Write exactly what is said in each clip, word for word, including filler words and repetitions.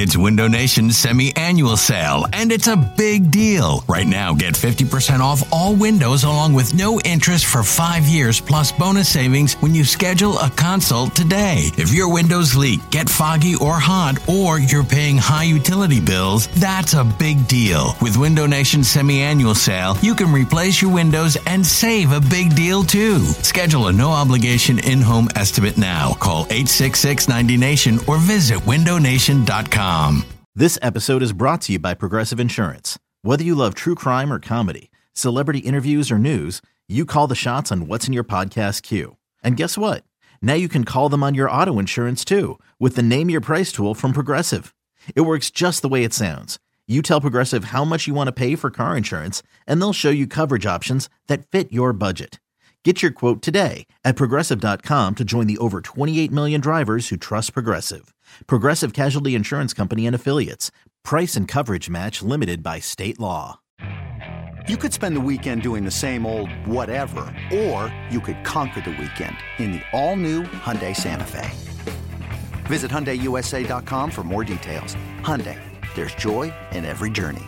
It's Window Nation's semi-annual sale, and it's a big deal. Right now, get fifty percent off all windows along with no interest for five years plus bonus savings when you schedule a consult today. If your windows leak, get foggy or hot, or you're paying high utility bills, that's a big deal. With Window Nation's semi-annual sale, you can replace your windows and save a big deal too. Schedule a no-obligation in-home estimate now. Call eight six six, ninety nation or visit window nation dot com. This episode is brought to you by Progressive Insurance. Whether you love true crime or comedy, celebrity interviews or news, you call the shots on what's in your podcast queue. And guess what? Now you can call them on your auto insurance too with the Name Your Price tool from Progressive. It works just the way it sounds. You tell Progressive how much you want to pay for car insurance, and they'll show you coverage options that fit your budget. Get your quote today at progressive dot com to join the over twenty-eight million drivers who trust Progressive. Progressive Casualty Insurance Company and Affiliates. Price and coverage match limited by state law. You could spend the weekend doing the same old whatever, or you could conquer the weekend in the all-new Hyundai Santa Fe. Visit Hyundai U S A dot com for more details. Hyundai, there's joy in every journey.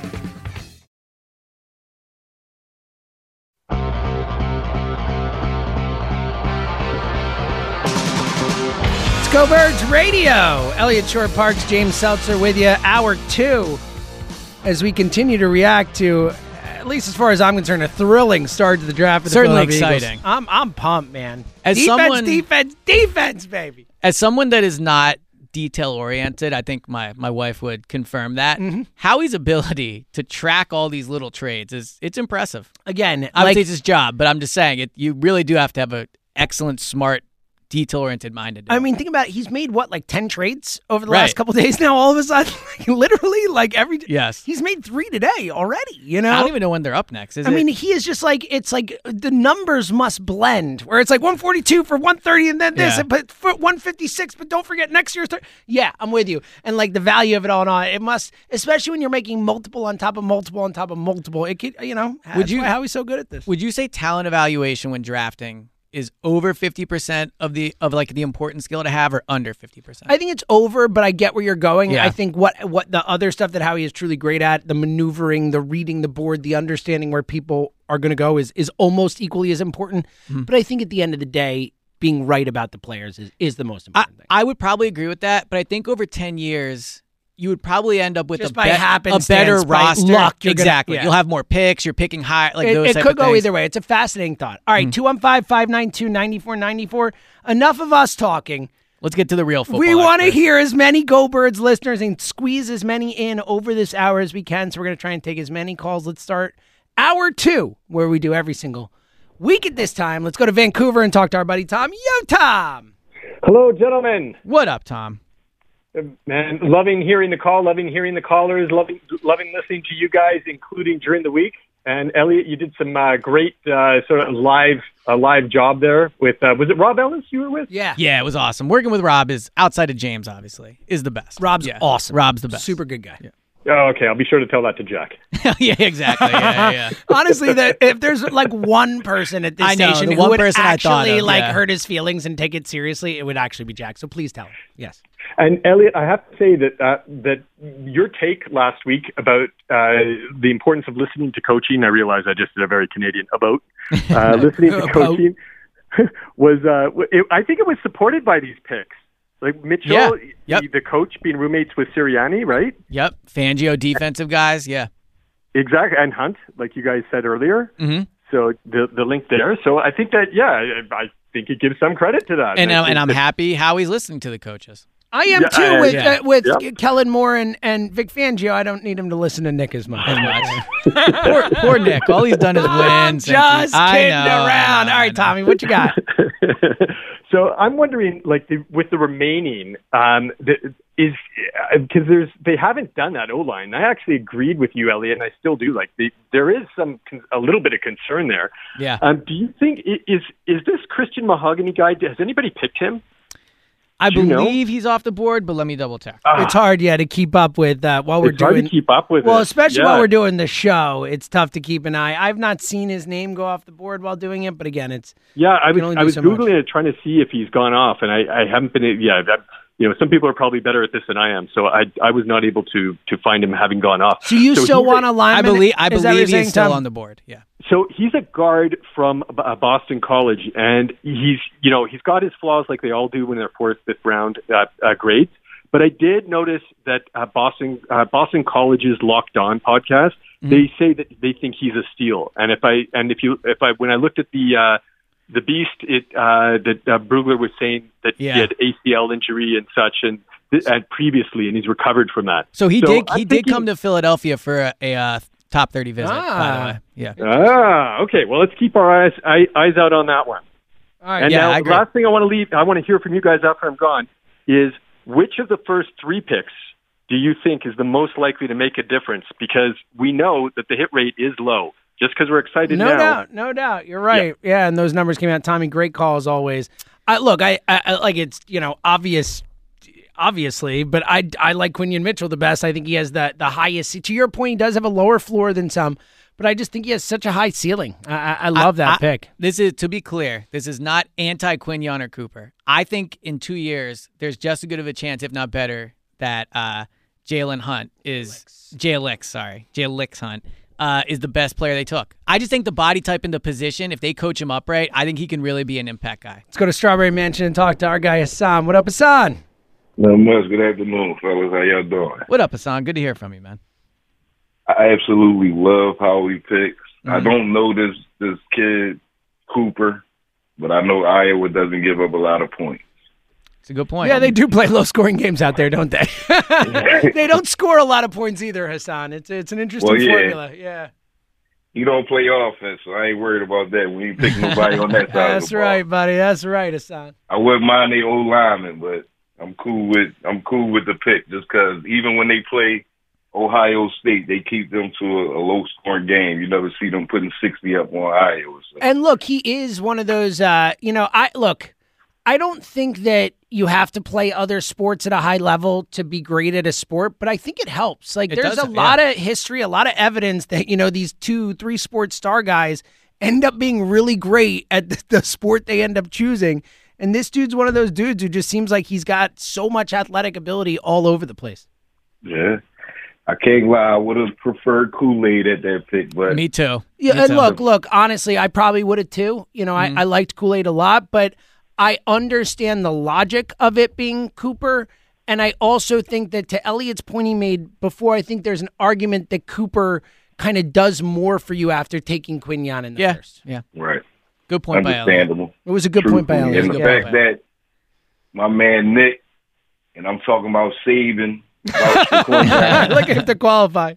Go Birds Radio. Elliot Short-Parks, James Seltzer with you. Hour two, as we continue to react to, at least as far as I'm concerned, a thrilling start to the draft. For the Certainly Philadelphia exciting. Eagles. I'm I'm pumped, man. As defense, someone, defense, defense, baby. As someone that is not detail-oriented, I think my, my wife would confirm that. Mm-hmm. Howie's ability to track all these little trades is it's impressive. Again, obviously like, it's his job, but I'm just saying it. You really do have to have an excellent, smart, detail-oriented minded. I mean, think about it. He's made, what, like ten trades over the right. last couple of days now, all of a sudden? Like, literally, like every... Yes. He's made three today already, you know? I don't even know when they're up next, is I it? mean, he is just like, it's like the numbers must blend, where it's like one forty-two for one thirty and then this, yeah. but for one fifty-six, but don't forget next year's third. Yeah, I'm with you. And like the value of it all in all, it must, especially when you're making multiple on top of multiple on top of multiple, it could, you know, would you, how he's so good at this. Would you say talent evaluation when drafting is over fifty percent of the of like the important skill to have, or under fifty percent? I think it's over, but I get where you're going. Yeah. I think what what the other stuff that Howie is truly great at, the maneuvering, the reading the board, the understanding where people are going to go is is almost equally as important. Mm-hmm. But I think at the end of the day, being right about the players is, is the most important I, thing. I would probably agree with that, but I think over ten years, you would probably end up with Just a, by be- happenstance, a better by roster. luck, you're exactly. Gonna, yeah. You'll have more picks. You're picking high, like it, those it type could of go things. either way. It's a fascinating thought. All right, two one five, five nine two, nine four nine four. Enough of us talking. Let's get to the real football. We want to experts. hear as many Go Birds listeners and squeeze as many in over this hour as we can. So we're going to try and take as many calls. Let's start hour two, where we do every single week at this time. Let's go to Vancouver and talk to our buddy Tom. Yo, Tom. Hello, gentlemen. What up, Tom? Man, loving hearing the call, loving hearing the callers, loving loving listening to you guys, including during the week. And Elliot, you did some uh, great uh, sort of live uh, live job there with, uh, was it Rob Ellis you were with? Yeah. Yeah, it was awesome. Working with Rob is, outside of James, obviously, is the best. Rob's yeah. awesome. Rob's the best. Super good guy. Yeah. Oh, okay, I'll be sure to tell that to Jack. yeah, exactly. Yeah, yeah. Honestly, that if there's like one person at this I know, station the who one would person I thought actually of, like yeah. hurt his feelings and take it seriously, it would actually be Jack. So please tell him. Yes. And Elliot, I have to say that uh, that your take last week about uh, the importance of listening to coaching, I realize I just did a very Canadian about uh, listening to coaching, was, uh, it, I think it was supported by these picks. Like Mitchell, yeah. yep. the, the coach being roommates with Sirianni, right? Yep. Fangio, defensive guys, yeah. Exactly. And Hunt, like you guys said earlier. Mm-hmm. So the the link there. So I think that, yeah, I, I think it gives some credit to that. And, and, uh, and I'm that, happy how he's listening to the coaches. I am Yeah, too uh, with yeah. uh, with Yep. Kellen Moore and, and Vic Fangio. I don't need him to listen to Nick as much. As much. poor, poor Nick. All he's done is win. I'm since just he- I kidding know, around. I know, All I right, know. Tommy, what you got? So I'm wondering, like, the, with the remaining, um, the, is because there's they haven't done that O line. I actually agreed with you, Elliot, and I still do. Like, the, there is some con- a little bit of concern there. Yeah. Um, do you think is is this Christian Mahogany guy? Has anybody picked him? I Do you know? believe he's off the board, but let me double check. Ah, It's hard, yeah, to keep up with uh, while we're it's hard doing. to keep up with. well, it. especially Yeah. while we're doing the show, it's tough to keep an eye. I've not seen his name go off the board while doing it, but again, it's Yeah, I you can was only I do was so much. googling it trying to see if he's gone off, and I, I haven't been. Yeah, that, you know, some people are probably better at this than I am. So I I was not able to to find him having gone off. So you so still want a lineman? I believe I Is that what believe you're he's saying, still Tom? on the board. Yeah. So he's a guard from uh, Boston College, and he's, you know, he's got his flaws like they all do when they're fourth, fifth round uh, uh, grades. But I did notice that uh, Boston uh, Boston College's Locked On podcast, mm-hmm. they say that they think he's a steal. And if I and if you if I when I looked at the uh, the Beast, it uh, that uh, Brugler was saying that yeah. he had A C L injury and such, and and previously, and he's recovered from that. So he so did I he did come he, to Philadelphia for a. a uh, top thirty visit, ah. by the way. Yeah. Ah, okay. Well, let's keep our eyes eye, eyes out on that one. All right. And yeah, now, I the agree. last thing I want to leave, I want to hear from you guys after I'm gone, is which of the first three picks do you think is the most likely to make a difference? Because we know that the hit rate is low. Just because we're excited no now. No doubt. No doubt. You're right. Yeah. yeah, and those numbers came out. Tommy, great call as always. I, look, I, I, I like it's, you know, obvious obviously, but I, I like Quinion Mitchell the best. I think he has the, the highest. To your point, he does have a lower floor than some, but I just think he has such a high ceiling. I, I, I love that I, pick. This is, to be clear, this is not anti-Quinion or Cooper. I think in two years, there's just as good of a chance, if not better, that uh, Jalen Hunt is Jalix, sorry, Jalix Hunt uh, is the best player they took. I just think the body type and the position, if they coach him up right, I think he can really be an impact guy. Let's go to Strawberry Mansion and talk to our guy Hassan. What up, Hassan? Not much. Good afternoon, fellas. How y'all doing? What up, Hassan? Good to hear from you, man. I absolutely love how he picks. Mm-hmm. I don't know this this kid, Cooper, but I know Iowa doesn't give up a lot of points. It's a good point. Yeah, they do play low-scoring games out there, don't they? They don't score a lot of points either, Hassan. It's it's an interesting well, yeah. formula. Yeah. You don't play offense, so I ain't worried about that. We ain't pick nobody on that side That's of the ball. right, buddy. That's right, Hassan. I wouldn't mind the old lineman, but I'm cool with I'm cool with the pick just because even when they play Ohio State, they keep them to a, a low-scoring game. You never see them putting sixty up on Iowa. So. And look, he is one of those. Uh, you know, I look. I don't think that you have to play other sports at a high level to be great at a sport, but I think it helps. Like, It there's does, a lot yeah. of history, a lot of evidence that, you know, these two, three sports star guys end up being really great at the, the sport they end up choosing. And this dude's one of those dudes who just seems like he's got so much athletic ability all over the place. Yeah. I can't lie. I would have preferred Kool-Aid at that pick, but Me too. Yeah, Me and too. look, look, honestly, I probably would have too. You know, Mm-hmm. I, I liked Kool-Aid a lot, but I understand the logic of it being Cooper. And I also think that to Elliot's point he made before, I think there's an argument that Cooper kind of does more for you after taking Quinion in the Yeah, first. yeah. right. Good point by Elliot. Understandable. It was a good point by Truthfully. Elliot. And the Yeah. fact that my man Nick, and I'm talking about Saban, Look at him to qualify.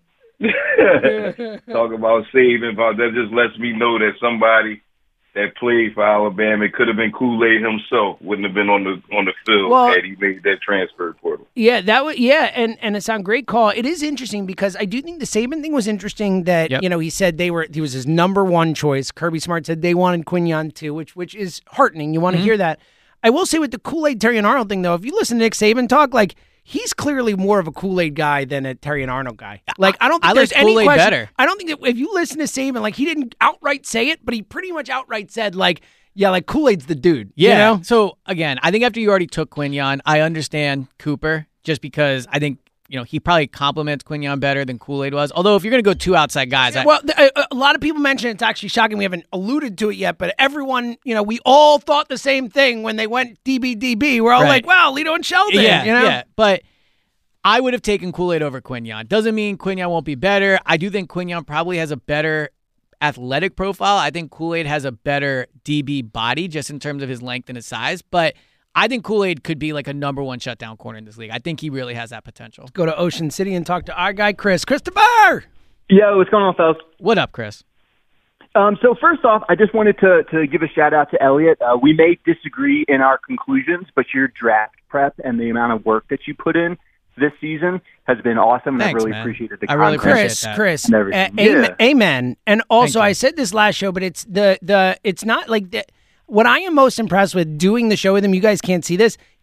talking about Saban, about that just lets me know that somebody that played for Alabama, it could have been Kool-Aid himself, wouldn't have been on the on the field Well, had he made that transfer portal. Yeah, that was yeah, and and it's a great call. It is interesting because I do think the Saban thing was interesting. That Yep. you know he said they were he was his number one choice. Kirby Smart said they wanted Quinion too, which which is heartening. You want to Mm-hmm. hear that. I will say with the Kool-Aid Terry and Arnold thing though, if you listen to Nick Saban talk, like he's clearly more of a Kool-Aid guy than a Terry and Arnold guy. Like I don't think I there's like any Kool-Aid question. better. I don't think that if you listen to Saban, like he didn't outright say it, but he pretty much outright said like. Yeah, like Kool-Aid's the dude. Yeah. You know? So again, I think after you already took Quinion, I understand Cooper just because I think you know he probably complements Quinion better than Kool-Aid was. Although if you're gonna go two outside guys, I, Well, th- a, a lot of people mention it's actually shocking. We haven't alluded to it yet, but everyone, you know, we all thought the same thing when they went D B D B. We're all Right. like, wow, Lito and Sheldon. yeah, you know? yeah. But I would have taken Kool-Aid over Quinion. Doesn't mean Quinion won't be better. I do think Quinion probably has a better athletic profile. I think Kool-Aid has a better D B body just in terms of his length and his size. But I think Kool-Aid could be like a number one shutdown corner in this league. I think he really has that potential. Go to Ocean City and talk to our guy, Chris. Christopher! Yo, what's going on, fellas? What up, Chris? Um, so first off, I just wanted to, to give a shout out to Elliot. Uh, we may disagree in our conclusions, but your draft prep and the amount of work that you put in this season has been awesome, and Thanks, I really man. appreciated the I really content. appreciate Chris, that. Chris, And uh, everything. amen, Yeah. amen. And also, Thank you. I said this last show, but it's the the it's not like the, what I am most impressed with doing the show with him. You guys can't see this.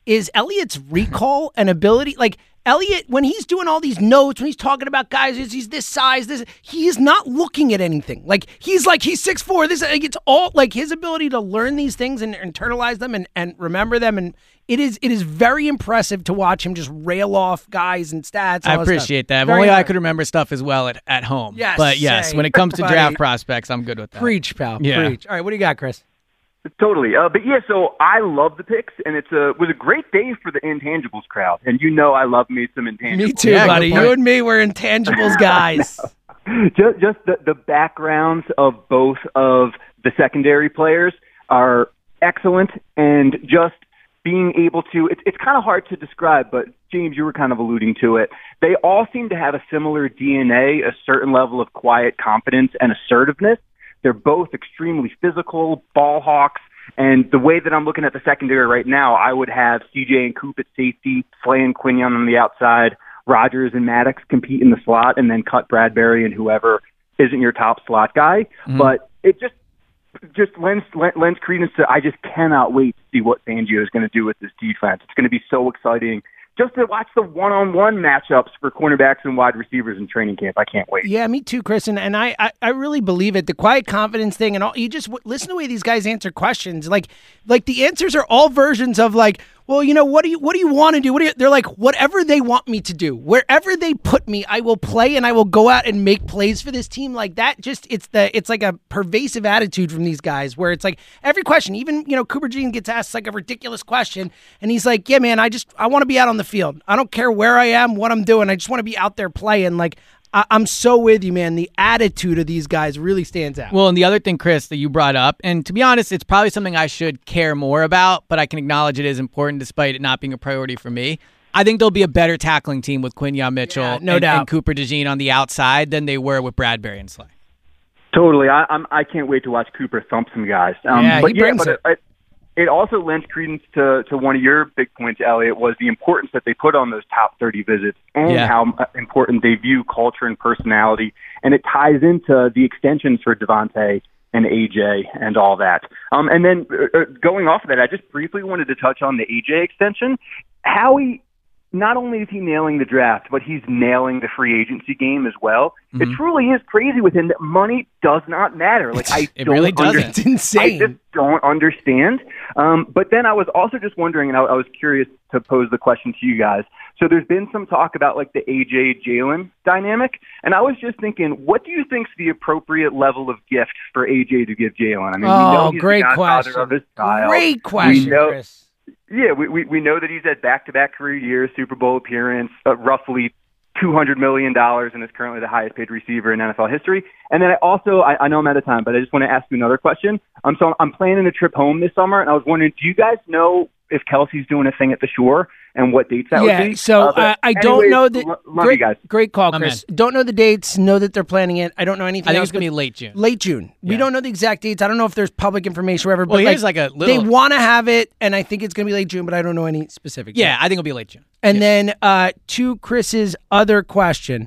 is Elliott's recall and ability. Like, Elliott, when he's doing all these notes, when he's talking about guys, he's this size, this, he is not looking at anything. Like, he's like, he's six foot four, this, like, it's all, like, his ability to learn these things and internalize them and, and remember them, and it is it is very impressive to watch him just rail off guys and stats. And I all this appreciate stuff. that. If Very only I impressive. could remember stuff as well at, at home. Yes, but yes, say, when it comes to buddy. draft prospects, I'm good with that. Preach, pal. Yeah. Preach. All right, what do you got, Chris? Totally. Uh, but yeah, so I love the picks, and it's a was a great day for the intangibles crowd. And you know I love me some intangibles. Me too, Yeah, buddy. good point. You and me, we're intangibles guys. just just the, the backgrounds of both of the secondary players are excellent, and just being able to it's it's kind of hard to describe, but James, you were kind of alluding to it. They all seem to have a similar D N A, a certain level of quiet confidence and assertiveness. They're both extremely physical, ball hawks, and the way that I'm looking at the secondary right now, I would have C J and Coop at safety, Slay and Quinion on the outside, Rodgers and Maddox compete in the slot, and then cut Bradbury and whoever isn't your top slot guy. Mm-hmm. But it just just lends, lends credence to, I just cannot wait to see what Fangio is going to do with this defense. It's going to be so exciting. Just to watch the one-on-one matchups for cornerbacks and wide receivers in training camp. I can't wait. Yeah, me too, Chris. And, and I, I, I really believe it. The quiet confidence thing and all, you just w- listen to the way these guys answer questions. Like, like the answers are all versions of like, well, you know, what do you, what do you want to do? What do you, they're like, whatever they want me to do, wherever they put me, I will play and I will go out and make plays for this team. Like that, just, it's the, it's like a pervasive attitude from these guys where it's like every question, even, you know, Cooper Jean gets asked like a ridiculous question and he's like, yeah, man, I just, I want to be out on the field. I don't care where I am, what I'm doing. I just want to be out there playing. Like, I- I'm so with you, man. The attitude of these guys really stands out. Well, and the other thing, Chris, that you brought up, and to be honest, it's probably something I should care more about, but I can acknowledge it is important despite it not being a priority for me. I think there'll be a better tackling team with Quinion Mitchell Yeah, no and, doubt. and Cooper DeJean on the outside than they were with Bradbury and Slay. Totally. I, I'm, I can't wait to watch Cooper thump some guys. Um, Yeah, but he yeah, brings but it. it, it also lends credence to, to one of your big points, Elliot, was the importance that they put on those top thirty visits and Yeah. how important they view culture and personality. And it ties into the extensions for Devontae and A J and all that. Um, and then uh, going off of that, I just briefly wanted to touch on the A J extension. Howie, not only is he nailing the draft, but he's nailing the free agency game as well. Mm-hmm. It truly is crazy with him that money does not matter. Like I It don't really doesn't. understand. It's insane. I just don't understand. Um, but then I was also just wondering, and I, I was curious to pose the question to you guys. So there's been some talk about like the A J Jalen dynamic, and I was just thinking, what do you think's the appropriate level of gift for A J to give Jalen? I mean, we Oh, know he's great the godfather question. of his child. Great question, We know- Chris. Yeah, we, we we know that he's had back-to-back career years, Super Bowl appearance, uh, roughly two hundred million dollars, and is currently the highest-paid receiver in N F L history. And then I also, I, I know I'm out of time, but I just want to ask you another question. Um, so I'm planning a trip home this summer, and I was wondering, do you guys know if Kelsey's doing a thing at the Shore and what dates that yeah, would be? so Uh, but uh, I don't anyways, know that. lo- love great, you guys. great call, My Chris. Don't know the dates. Know that they're planning it. I don't know anything I think else. it's going to but be late June. late June. We Yeah. don't know the exact dates. I don't know if there's public information or whatever. Well, but here's like a they little- want to have it, and I think it's going to be late June, but I don't know any specifics. Yeah, yet. I think it'll be late June. And then uh, to Chris's other question,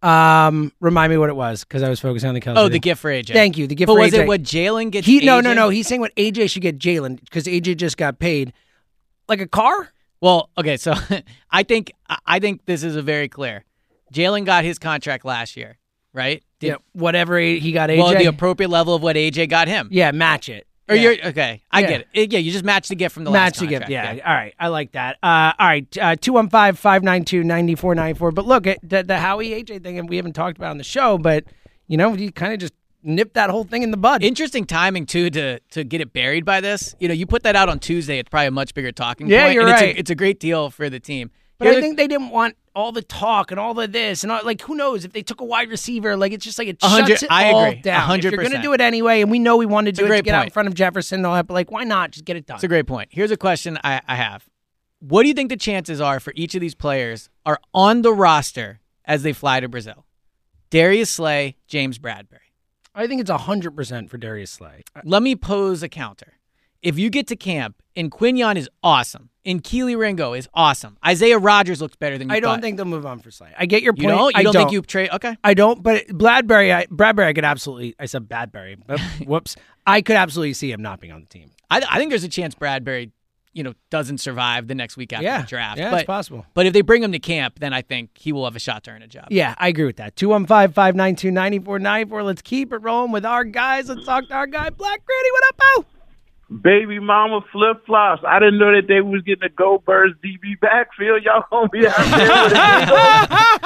um, remind me what it was because I was focusing on the Kelsey. Oh, thing. the gift for A J. Thank you. The gift But for was A J. it what Jalen gets? He no no A J? no. He's saying what A J should get Jalen because A J just got paid, like a car. Well, okay, so I think I think this is a very clear. Jalen got his contract last year, right? Did, Yeah, whatever he got A J. Well, the appropriate level of what A J got him. yeah, match it. Or Yeah. you're okay. I Yeah. get it. It- Yeah, you just match the gift from the Match last the gift. contract. Yeah. All right. I like that. Uh, all right. Uh, two one five, five nine two, nine four nine four. But look, it, the, the Howie A J thing, and we haven't talked about on the show, but, you know, you kind of just nipped that whole thing in the bud. Interesting timing too to to get it buried by this. You know, you put that out on Tuesday, it's probably a much bigger talking Yeah, point. you're and it's right. A, it's a great deal for the team. But Here I are- think they didn't want all the talk and all the this and all, like, who knows if they took a wide receiver, like it's just like it A hundred- shuts it I all agree. A down. hundred If you're going to percent. do it anyway, and we know we wanted to It's a do it to great get out in point. front of Jefferson and all that, but like, why not just get it done? It's a great point. Here's a question I, I have. What do you think the chances are for each of these players are on the roster as they fly to Brazil? Darius Slay, James Bradbury. I think it's one hundred percent for Darius Slay. Let me pose a counter. If you get to camp and Quinion is awesome, and Keely Ringo is awesome, Isaiah Rogers looks better than you I don't thought. think they'll move on for Slay. I get your You point. don't? You I don't, don't think you trade? Okay. I don't, but Bradbury, I, Bradbury, I could absolutely. I said Bradbury. Whoops. I could absolutely see him not being on the team. I, I think there's a chance Bradbury, you know, doesn't survive the next week after Yeah. the draft. Yeah, but, it's possible. But if they bring him to camp, then I think he will have a shot to earn a job. Yeah, I agree with that. two one five, five nine two, nine four nine four. Let's keep it rolling with our guys. Let's talk to our guy, Black Gritty. What up, Bo? Baby mama flip flops. I didn't know that they was getting a Go Birds D B backfield. Y'all gonna be out there with it.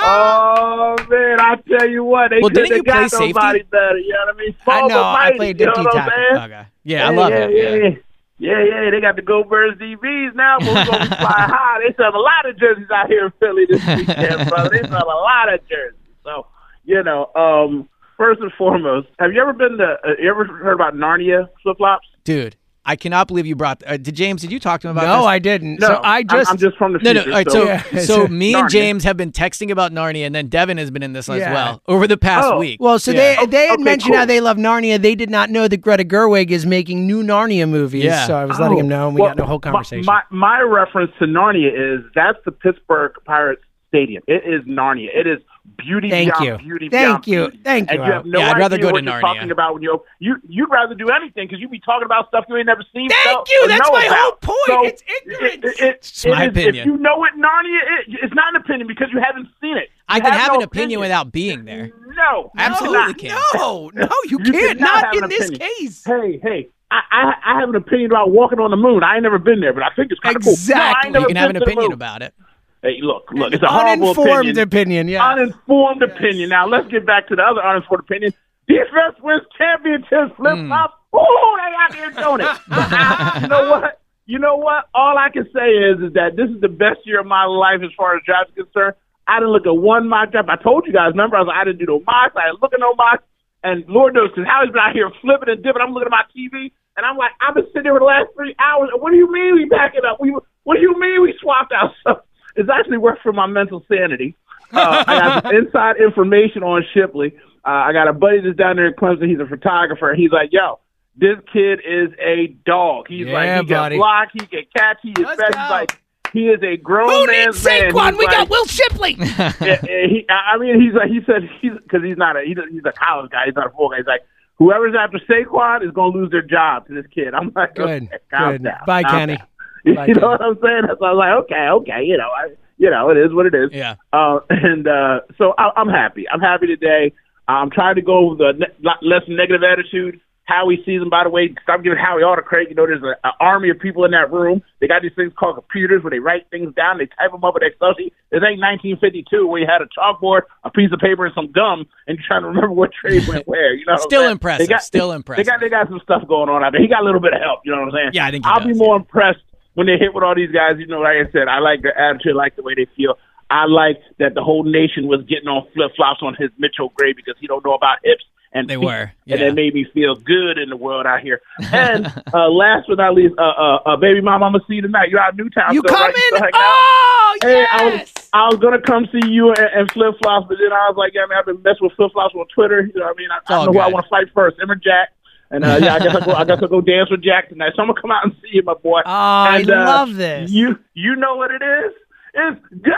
Oh man, I tell you what, they Well, couldn't didn't you have got play nobody safety? better. You know what I mean? I Small know. but I mighty, played you D know what I'm tackle. saying? Okay. Yeah, I love yeah, it. Yeah, Yeah. yeah. Yeah, yeah, they got the Go Birds D Bs now, but we're going to fly high. They sell a lot of jerseys out here in Philly this weekend, brother. They sell a lot of jerseys. So, you know, um, first and foremost, have you ever been to, uh, you ever heard about Narnia flip-flops? Dude, I cannot believe you brought. Uh, did James? Did you talk to him about No, this? I didn't. No, so I just I'm, I'm just from the No, future. no. All right, so, Yeah. so me and Narnia. James have been texting about Narnia, and then Devin has been in this as Yeah. well over the past Oh. week. Well, so Yeah. they they had Okay, mentioned cool. how they love Narnia. They did not know that Greta Gerwig is making new Narnia movies. Yeah. So I was letting Oh, him know, and we well, got the whole my- conversation. My, my reference to Narnia is that's the Pittsburgh Pirates Stadium. It is Narnia. It is beauty Thank beyond you. beauty Thank beyond you. beauty. Thank you, And you have no Yeah, I'd idea rather go what to you're Narnia. talking about when you're you you'd rather do anything because you'd be talking about stuff you ain't never seen. Thank felt, you. or That's know my about. whole point. So It's ignorance. It, it, it, It's my it is- opinion. If you know what Narnia is, it's not an opinion because you haven't seen it. I You can have no an opinion without being there. No, Absolutely you can. No, no, you, You can't. cannot Not have in an this opinion. case. Hey, hey, I, I I have an opinion about walking on the moon. I ain't never been there, but I think it's kind of cool. No, I Exactly. ain't never You can have been an to the opinion moon. about it. Hey, look, look, it's a horrible Uninformed opinion. opinion, yeah. Uninformed opinion. Now, let's get back to the other uninformed opinion. Defense wins championships, flip-flop. Oh, they out here doing it. You know what? You know what? All I can say is, is that this is the best year of my life as far as drafts is concerned. I didn't look at one mock draft. I told you guys, remember, I was like, I didn't do no mocks. I didn't look at no mocks. And Lord knows, because Howie's been out here flipping and dipping. I'm looking at my T V, and I'm like, I've been sitting there for the last three hours. What do you mean we back it up? We, what do you mean we swapped out? So it's actually worked for my mental sanity. Uh, I got some inside information on Shipley. Uh, I got a buddy that's down there in Clemson. He's a photographer. He's like, yo, this kid is a dog. He's Yeah, like, he buddy. can block, he can catch, he is Let's fast. go. He's like, he is a grown Who man's needs man. Saquon? He's We like, got Will Shipley. yeah, yeah, he, I mean, he's like, he said, he's because he's not a he, he's a college guy. He's not a full guy. He's like, whoever's after Saquon is going to lose their job to this kid. I'm like, Good, okay, calm good. down, Bye, calm Kenny. down. You Bye, know Kenny. what I'm saying? So I was like, okay, okay, you know, I, you know, it is what it is. Yeah. Uh, and uh, so I, I'm happy. I'm happy today. I'm trying to go with the ne- less negative attitude. Howie sees him, by the way. Stop giving Howie all the credit. You know, there's an army of people in that room. They got these things called computers where they write things down. They type them up in Excel sheet. This ain't nineteen fifty-two where you had a chalkboard, a piece of paper, and some gum, and you're trying to remember what trade went where. You know, what I'm Still saying? impressive. They got, Still impressive. They got they got some stuff going on out there. He got a little bit of help. You know what I'm saying? Yeah, I think he I'll does, be more impressed when they hit with all these guys. You know, like I said, I like their attitude, I like the way they feel. I like that the whole nation was getting on flip flops on his Mitchell Gray because he don't know about hips. And They feet, were, yeah. and it made me feel good in the world out here. And uh, last but not least, uh, uh, uh, baby mom, I'm gonna see you tonight. You're out in Newtown. You still, right? coming? You still hanging out? Oh, Hey, I was yes. I was gonna come see you and, and flip flops, but then I was like, yeah, man, I've been messing with flip flops on Twitter. You know what I mean? I, I all don't know who I good. want to fight first, him or Jack. And uh, yeah, I guess I'll go, I guess I'll go dance with Jack tonight. So I'm gonna come out and see you, my boy. Oh, I and, uh, love this. You you know what it is? It's go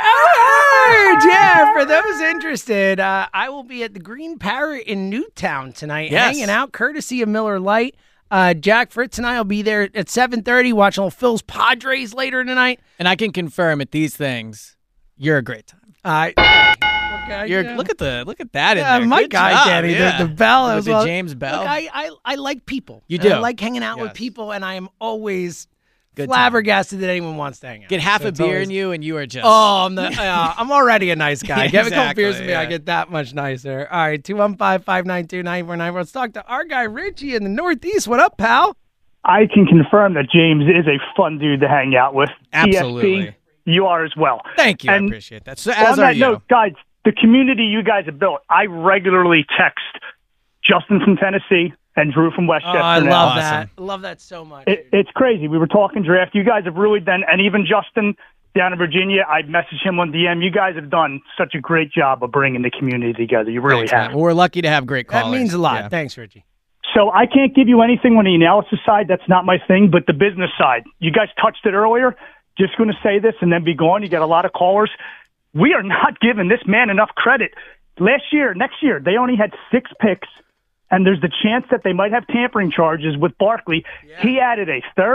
Birds! Yeah, for those interested, uh, I will be at the Green Parrot in Newtown tonight, Yes. hanging out, courtesy of Miller Lite. Uh, Jack Fritz and I will be there at seven thirty, watching little Phil's Padres later tonight. And I can confirm at these things, you're a great time. Uh, okay, You're yeah. look at the look at that in Yeah, there. my Good guy, job, Danny, the- yeah. the, bell With as the well. James Bell. Look, I, I, I like people. You And do. I like hanging out with Yes. people, and I am always Good flabbergasted that anyone wants to hang out. Get half So a it's beer always- in you, and you are just Oh, I'm, the, uh, I'm already a nice guy. Get a couple Exactly, beers with me, I yeah. get that much nicer. All right, two one five, five nine two, nine four nine four. Let's talk to our guy, Richie, in the Northeast. What up, pal? I can confirm that James is a fun dude to hang out with. Absolutely. T S P, you are as well. Thank you. I And appreciate that. So as on are that you. note, guys, the community you guys have built, I regularly text Justin from Tennessee and Drew from Oh, Westchester. I now. love Awesome. that. I love that so much. It, it's crazy. We were talking draft. You guys have really done, and even Justin down in Virginia, I messaged him on D M. You guys have done such a great job of bringing the community together. You really Thanks, have. man. Well, we're lucky to have great that callers. means a lot. Yeah. Thanks, Richie. So I can't give you anything on the analysis side. That's not my thing. But the business side, you guys touched it earlier. Just going to say this and then be gone. You got a lot of callers. We are not giving this man enough credit. Last year, next year, they only had six picks, and there's the chance that they might have tampering charges with Barkley. He added a third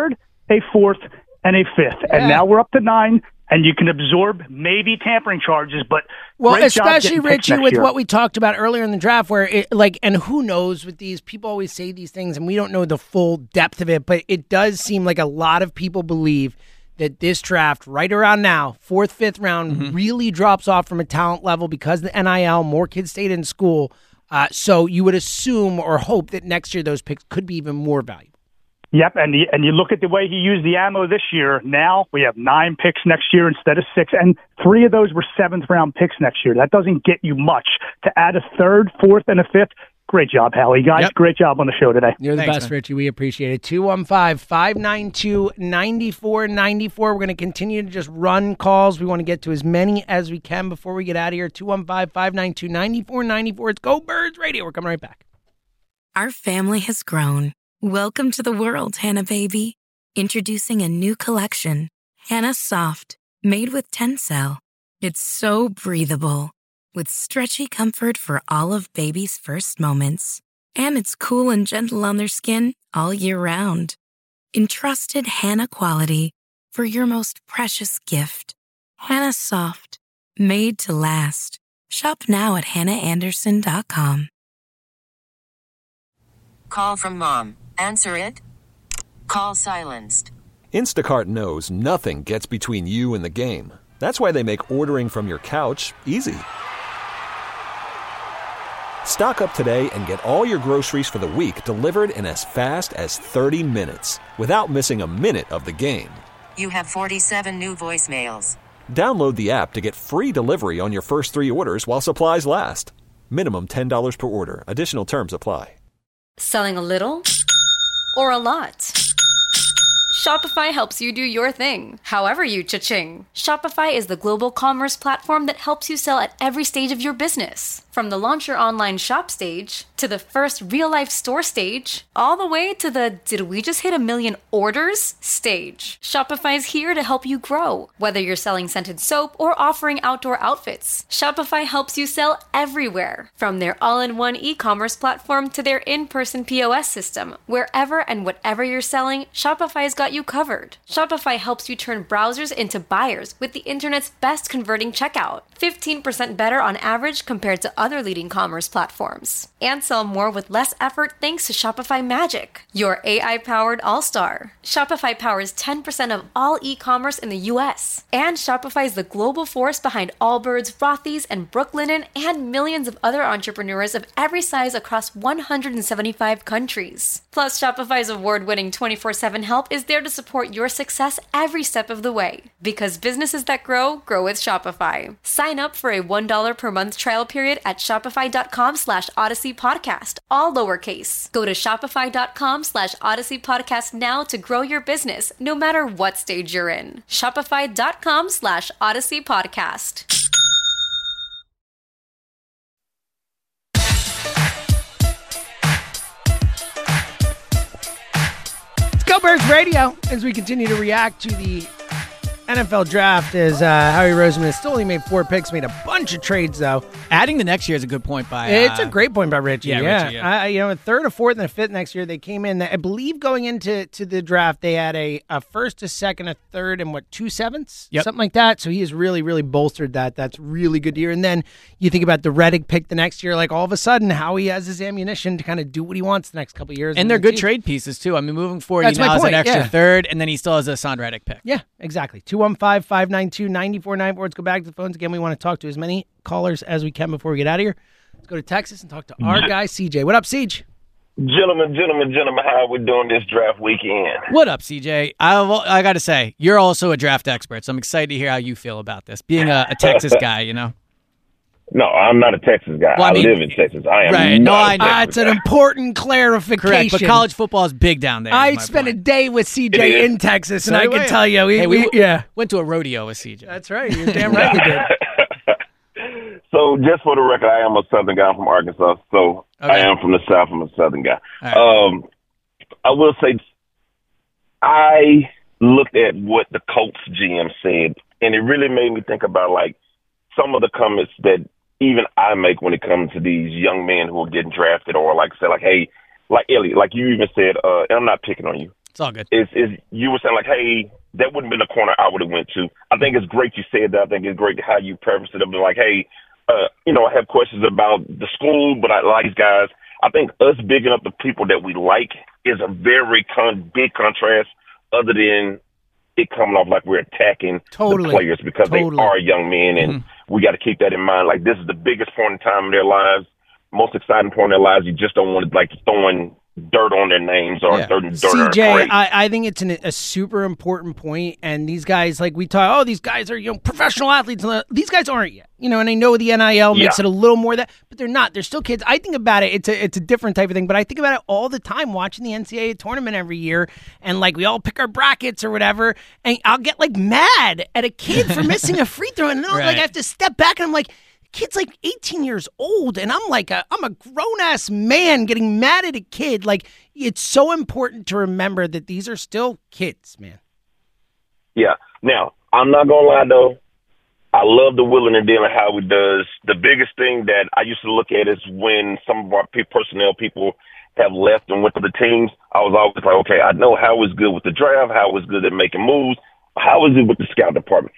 a fourth, and a fifth. Yeah. And now we're up to nine, and you can absorb maybe tampering charges, but well, great job especially getting picks Richie next with year. what we talked about earlier in the draft, where it like, and who knows with these people always say these things, and we don't know the full depth of it, but it does seem like a lot of people believe that this draft right around now, fourth, fifth round, mm-hmm. really drops off from a talent level because the N I L, more kids stayed in school. Uh, so you would assume or hope that next year those picks could be even more valuable. Yep, and the, and you look at the way he used the ammo this year. Now we have nine picks next year instead of six, and three of those were seventh round picks next year. That doesn't get you much. To add a third, fourth, and a fifth, great job, Hallie. Guys, yep. Great job on the show today. You're the Thanks, best, man. Richie. We appreciate it. two one five, five nine two, nine four nine four. We're going to continue to just run calls. We want to get to as many as we can before we get out of here. two one five, five nine two, nine four nine four. It's Go Birds Radio. We're coming right back. Our family has grown. Welcome to the world, Hannah baby. Introducing a new collection, Hannah Soft, made with Tencel. It's so breathable, with stretchy comfort for all of baby's first moments. And it's cool and gentle on their skin all year round. Entrusted Hannah quality for your most precious gift. Hannah Soft, made to last. Shop now at hannah anderson dot com. Call from mom. Answer it. Call silenced. Instacart knows nothing gets between you and the game. That's why they make ordering from your couch easy. Stock up today and get all your groceries for the week delivered in as fast as thirty minutes without missing a minute of the game. You have forty-seven new voicemails. Download the app to get free delivery on your first three orders while supplies last. Minimum ten dollars per order. Additional terms apply. Selling a little or a lot? Shopify helps you do your thing, however you cha-ching. Shopify is the global commerce platform that helps you sell at every stage of your business. From the launch your online shop stage, to the first real-life store stage, all the way to the did we just hit a million orders stage. Shopify is here to help you grow. Whether you're selling scented soap or offering outdoor outfits, Shopify helps you sell everywhere. From their all-in-one e-commerce platform to their in-person P O S system, wherever and whatever you're selling, Shopify's got you covered. Shopify helps you turn browsers into buyers with the internet's best converting checkout. fifteen percent better on average compared to other leading commerce platforms. And sell more with less effort thanks to Shopify Magic, your A I-powered all-star. Shopify powers ten percent of all e-commerce in the U S. And Shopify is the global force behind Allbirds, Rothy's, and Brooklinen, and millions of other entrepreneurs of every size across one hundred seventy-five countries. Plus, Shopify's award-winning twenty-four seven help is there to support your success every step of the way. Because businesses that grow, grow with Shopify. Sign up for a one dollar per month trial period at shopify.com slash Odyssey Podcast, all lowercase. Go to shopify.com slash Odyssey Podcast now to grow your business, no matter what stage you're in. Shopify.com slash Odyssey Podcast. Go Birds Radio as we continue to react to the N F L draft. As uh, Howie Roseman has still only made four picks, made a bunch of trades though. Adding the next year is a good point by. Uh, it's a great point by Richie. Yeah, yeah, Richie, yeah. Uh, you know, a third, a fourth, and a fifth next year. They came in. I believe going into to the draft, they had a, a first, a second, a third, and what two sevenths, yep. something like that. So he has really, really bolstered that. That's really good year. And then you think about the Reddick pick the next year. Like all of a sudden, Howie has his ammunition to kind of do what he wants the next couple of years. And they're good trade pieces too. I mean, moving forward, That's he now my has point, an extra yeah. third, and then he still has a Son Reddick pick. Yeah, exactly. two one five, five nine two, nine four nine four. Let's go back to the phones again. We want to talk to as many callers as we can before we get out of here. Let's go to Texas and talk to our guy, C J. What up, C J? Gentlemen, gentlemen, gentlemen, how we doing this draft weekend? What up, C J? I, I got to say, you're also a draft expert, so I'm excited to hear how you feel about this. Being a, a Texas guy, you know? No, I'm not a Texas guy. Well, I, I mean, live in Texas. I am right. not No, a I know. Texas Uh, it's an guy. important clarification. Correct, but college football is big down there. I spent a day with C J in Texas, and So I do can I. tell you, we, Hey, we, we yeah. went to a rodeo with C J. That's right. You're damn right we did. So, just for the record, I am a Southern guy. I'm from Arkansas. So, Okay. I am from the South. I'm a Southern guy. All right. Um, I will say, I looked at what the Colts G M said, and it really made me think about, like, some of the comments that even I make when it comes to these young men who are getting drafted, or, like, say, like, hey, like Elliot, like you even said, uh, and I'm not picking on you. It's all good. Is is you were saying like, hey, that wouldn't have been the corner I would have went to. I think it's great you said that. I think it's great how you prefaced it up like, hey, uh, you know, I have questions about the school, but I like these guys. I think us bigging up the people that we like is a very con- big contrast, other than it coming off like we're attacking totally. the players because totally. they are young men, and mm-hmm. we got to keep that in mind. Like, this is the biggest point in time in their lives, most exciting point in their lives. You just don't want to, like, throwing dirt on their names or yeah. dirt, dirt C J, on their I, I think it's an, a super important point, and these guys, like we talk, oh, these guys are, you know, professional athletes. These guys aren't yet, you know, and I know the N I L makes yeah. it a little more that, but they're not. They're still kids. I think about it, it's a, it's a different type of thing, but I think about it all the time watching the N C double A tournament every year, and like we all pick our brackets or whatever, and I'll get like mad at a kid for missing a free throw, and then right. like I have to step back, and I'm like, kid's like eighteen years old, and I'm like a I'm a grown ass man getting mad at a kid. Like, it's so important to remember that these are still kids, man. Yeah. Now, I'm not gonna lie though, I love the willing and dealing how he does. The biggest thing that I used to look at is when some of our personnel people have left and went to the teams. I was always like, okay, I know how is good with the draft, how is good at making moves, how is it with the scout department.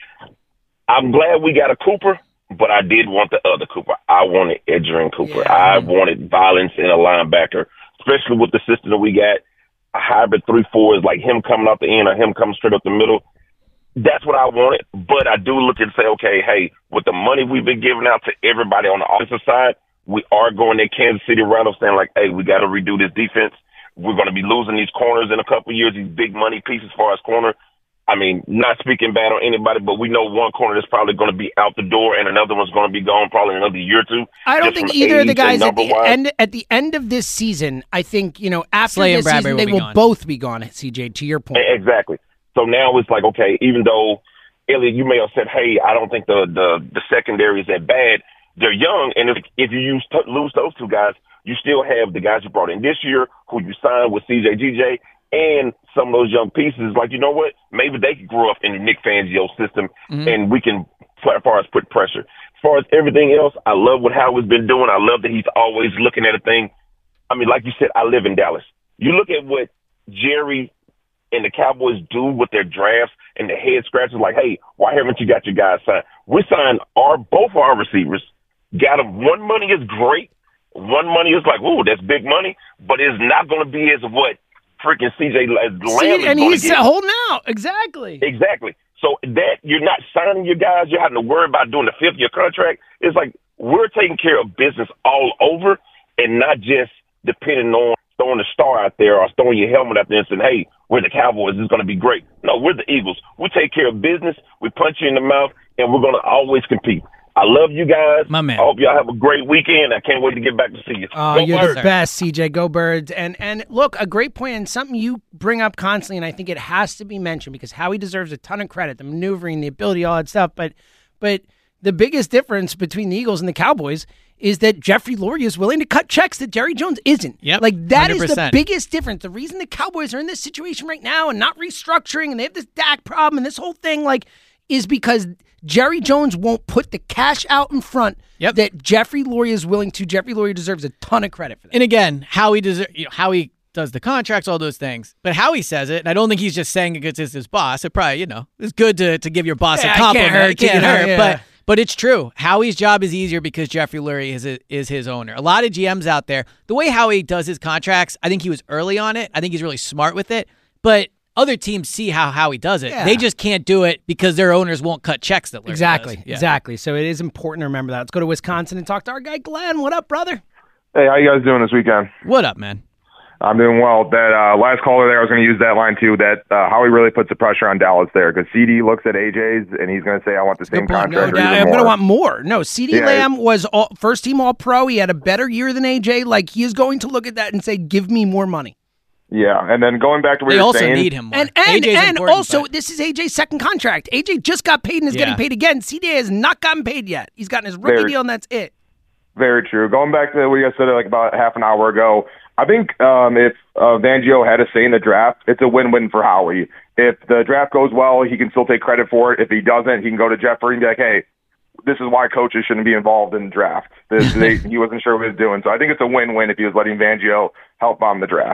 I'm glad we got a Cooper. But I did want the other Cooper. I wanted Edgerrin Cooper. Yeah. I wanted violence in a linebacker, especially with the system that we got. A hybrid three four is like him coming out the end or him coming straight up the middle. That's what I wanted. But I do look and say, okay, hey, with the money we've been giving out to everybody on the offensive side, we are going to Kansas City route saying like, hey, we got to redo this defense. We're going to be losing these corners in a couple of years, these big money pieces as far as corner. I mean, not speaking bad on anybody, but we know one corner is probably going to be out the door, and another one's going to be gone probably in another year or two. I don't think either of the guys at the end at the end of this season. I think, you know, after Slay this season, will they will gone. both be gone. C J, to your point, exactly. So now it's like, okay, even though Elliot, you may have said, hey, I don't think the the, the secondary is that bad. They're young, and if if you use, t- lose those two guys, you still have the guys you brought in this year, who you signed with C J G J. And some of those young pieces, like, you know what? Maybe they could grow up in the Nick Fangio system, mm-hmm. and we can, as far as put pressure. As far as everything else, I love what Howard's been doing. I love that he's always looking at a thing. I mean, like you said, I live in Dallas. You look at what Jerry and the Cowboys do with their drafts and the head scratchers, like, hey, why haven't you got your guys signed? We signed our both our receivers. Got them. One money is great. One money is like, ooh, that's big money, but it's not going to be as what freaking C J Lamb is and he's get. holding out. Exactly. Exactly. So that you're not signing your guys, you're having to worry about doing the fifth year contract. It's like we're taking care of business all over and not just depending on throwing a star out there or throwing your helmet out there and saying, hey, we're the Cowboys, it's going to be great. No, we're the Eagles. We take care of business, we punch you in the mouth, and we're going to always compete. I love you guys. My man. I hope y'all have a great weekend. I can't wait to get back to see you. Oh, you're Birds. The best, C J. Go Birds. And and look, a great point and something you bring up constantly, and I think it has to be mentioned because Howie deserves a ton of credit, the maneuvering, the ability, all that stuff. But but the biggest difference between the Eagles and the Cowboys is that Jeffrey Lurie is willing to cut checks that Jerry Jones isn't. Yep, like that one hundred percent. Is the biggest difference. The reason the Cowboys are in this situation right now and not restructuring and they have this Dak problem and this whole thing, like, is because Jerry Jones won't put the cash out in front yep. that Jeffrey Lurie is willing to. Jeffrey Lurie deserves a ton of credit for that. And again, Howie deserve, you know, Howie does the contracts, all those things. But Howie says it, and I don't think he's just saying it because it's his boss. It probably, you know, it's good to, to give your boss yeah, a compliment. It can't hurt. It can't hurt. Yeah. But but it's true. Howie's job is easier because Jeffrey Lurie is a, is his owner. A lot of G Ms out there, the way Howie does his contracts, I think he was early on it. I think he's really smart with it. But other teams see how Howie does it. Yeah. They just can't do it because their owners won't cut checks that Lurie Exactly, does. Yeah. exactly. So it is important to remember that. Let's go to Wisconsin and talk to our guy Glenn. What up, brother? Hey, how you guys doing this weekend? What up, man? I'm doing well. That uh, last caller there, I was going to use that line too, that uh, Howie really puts the pressure on Dallas there because C D looks at A J's and he's going to say, I want the same No, contract. no, or even I'm more. going to want more. No, C D Yeah. Lamb was all, first team All Pro. He had a better year than A J. Like, he is going to look at that and say, give me more money. Yeah, and then going back to what They you're also saying. need him more. And and, A J's and important, also, but- this is A J's second contract. A J just got paid and is Yeah. getting paid again. C D has not gotten paid yet. He's gotten his rookie Very- deal, and that's it. Very true. Going back to what you guys said like about half an hour ago, I think um, if uh, Fangio had a say in the draft, it's a win-win for Howie. If the draft goes well, he can still take credit for it. If he doesn't, he can go to Jeffrey and be like, hey, this is why coaches shouldn't be involved in the draft. This, they, he wasn't sure what he was doing. So I think it's a win-win if he was letting Fangio help on the draft.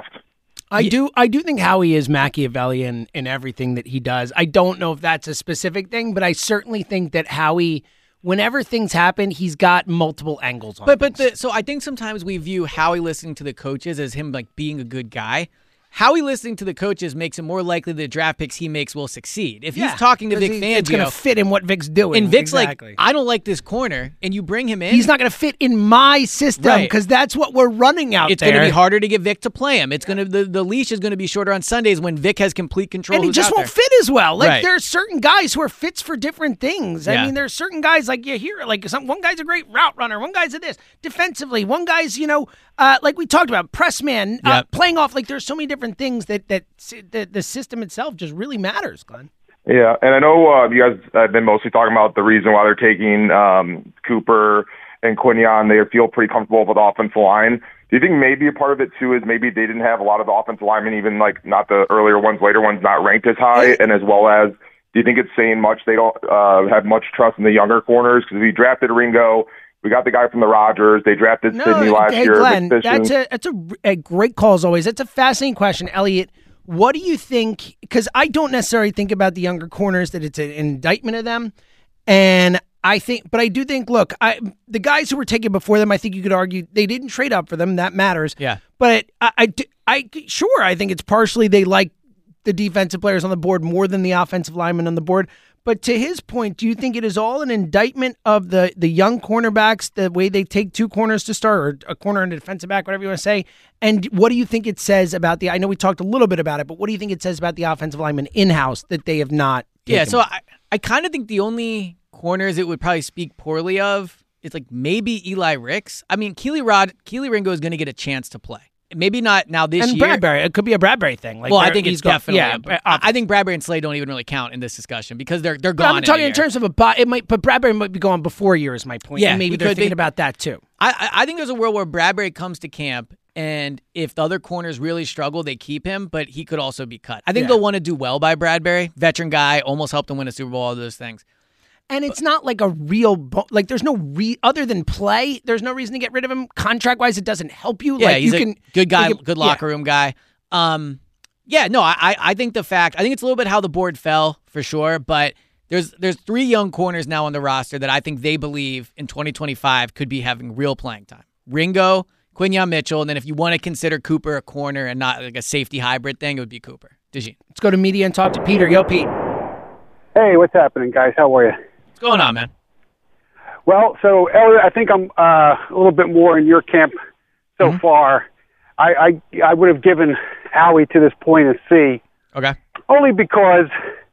I do I do think Howie is Machiavellian in everything that he does. I don't know if that's a specific thing, but I certainly think that Howie, whenever things happen, he's got multiple angles on it. But but the, so I think sometimes we view Howie listening to the coaches as him like being a good guy. Howie listening to the coaches makes it more likely the draft picks he makes will succeed. If Yeah, he's talking to 'cause Vic he- Fangio, it's going to fit in what Vic's doing. and Vic's exactly. like, I don't like this corner, and you bring him in, He's not going to fit in my system Right. because that's what we're running out it's there. going to be harder to get Vic to play him. It's going to the, the leash is going to be shorter on Sundays when Vic has complete control. And he who's just out won't there. fit as well. Like Right. there are certain guys who are fits for different things. I Yeah. mean, there are certain guys like you hear like some one guy's a great route runner, one guy's a this defensively, one guy's you know uh, like we talked about press man uh, Yep. playing off. Like there's so many different things that that the, the system itself just really matters, Glenn. Yeah, and I know uh, you guys have been mostly talking about the reason why they're taking um, Cooper and Quinion. They feel pretty comfortable with the offensive line. Do you think maybe a part of it, too, is maybe they didn't have a lot of the offensive linemen, even like not the earlier ones, later ones, not ranked as high? And as well as, do you think it's saying much they don't uh, have much trust in the younger corners? Because we drafted Ringo. We got the guy from the Rodgers. They drafted No, Sidney last hey, year. Glenn, Vic Fishman. that's a that's a, a great call as always. That's a fascinating question, Elliot. What do you think? Because I don't necessarily think about the younger corners that it's an indictment of them, and I think, but I do think. Look, I the guys who were taken before them, I think you could argue they didn't trade up for them. That matters. Yeah. But I, I, I sure I think it's partially they like the defensive players on the board more than the offensive linemen on the board. But to his point, do you think it is all an indictment of the the young cornerbacks, the way they take two corners to start, or a corner and a defensive back, whatever you want to say? And what do you think it says about the, I know we talked a little bit about it, but what do you think it says about the offensive linemen in-house that they have not taken? Yeah, so I, I kind of think the only corners it would probably speak poorly of is like maybe Eli Ricks. I mean, Keely Rod, Keely Ringo is going to get a chance to play. Maybe not now this and year. Bradbury, it could be a Bradbury thing. Like well, I they're- think he's it's gone- definitely. yeah. a- I I think Bradbury and Slade don't even really count in this discussion because they're they're But gone. I'm talking in, a in year. terms of a, bu- it might, but Bradbury might be gone before year is my point. Yeah, and maybe he they're could thinking be. about that too. I, I I think there's a world where Bradbury comes to camp, and if the other corners really struggle, they keep him, but he could also be cut. I think Yeah. they'll want to do well by Bradbury, veteran guy, almost helped them win a Super Bowl, all those things. And it's not like a real, bo- like there's no re, other than play, there's no reason to get rid of him. Contract-wise, it doesn't help you. Yeah, like he's you a can good guy, you can- good yeah. locker room guy. Um, yeah, no, I, I I think the fact, I think it's a little bit how the board fell for sure, but there's there's three young corners now on the roster that I think they believe in twenty twenty-five could be having real playing time. Ringo, Quinion Mitchell, and then if you want to consider Cooper a corner and not like a safety hybrid thing, it would be Cooper. Dejean. Let's go to media and talk to Peter. Yo, Pete. Hey, what's happening, guys? How are you? What's going on, man? Well, so Elliot, I think I'm uh, a little bit more in your camp so Mm-hmm. far. I, I I would have given Howie to this point a C, Okay. only because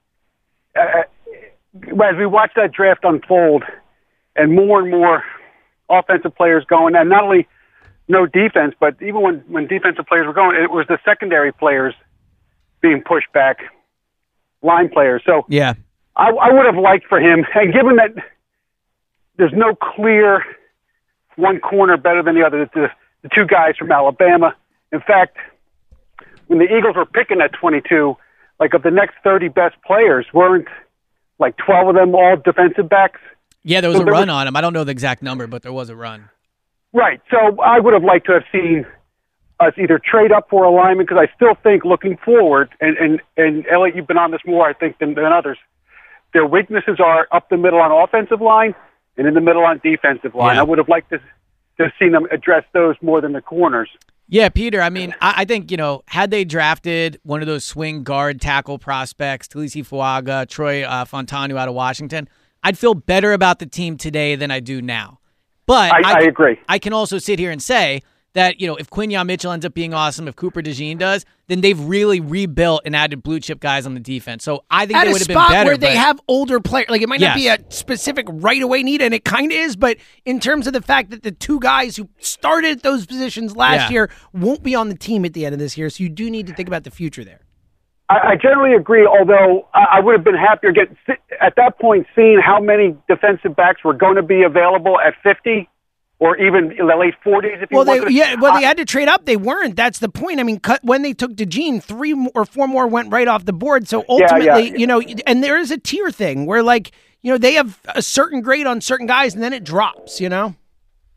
uh, as we watch that draft unfold, and more and more offensive players going, and not only no defense, but even when when defensive players were going, it was the secondary players being pushed back, line players. So Yeah. I, I would have liked for him, and given that there's no clear one corner better than the other, the, the two guys from Alabama. In fact, when the Eagles were picking at twenty-two, like of the next thirty best players, weren't like twelve of them all defensive backs? Yeah, there was So a there run was- on him. I don't know the exact number, but there was a run. Right. So I would have liked to have seen us either trade up for alignment, because I still think looking forward, and, and, and Elliot, you've been on this more, I think, than, than others, their weaknesses are up the middle on offensive line and in the middle on defensive line. Yeah. I would have liked to, to have seen them address those more than the corners. Yeah, Peter, I mean, I, I think, you know, had they drafted one of those swing guard tackle prospects, Talisi Fuaga, Troy uh, Fontanu out of Washington, I'd feel better about the team today than I do now. But I, I can, agree. I can also sit here and say that, you know, if Quinion Mitchell ends up being awesome, if Cooper DeJean does, then they've really rebuilt and added blue chip guys on the defense. So I think At they a would have been spot better. where they but- have older players, like it might not be Yes. a specific right away need, and it kind of is, but in terms of the fact that the two guys who started those positions last Yeah. year won't be on the team at the end of this year, so you do need to think about the future there. I, I generally agree, although I, I would have been happier getting, at that point, seeing how many defensive backs were going to be available at fifty or even in the late forties. If you Well, they wanted to- yeah, well I- they had to trade up. They weren't. That's the point. I mean, cut, when they took DeJean, three m- or four more went right off the board. So Yeah, ultimately, yeah. you know, and there is a tier thing where, like, you know, they have a certain grade on certain guys, and then it drops. You know.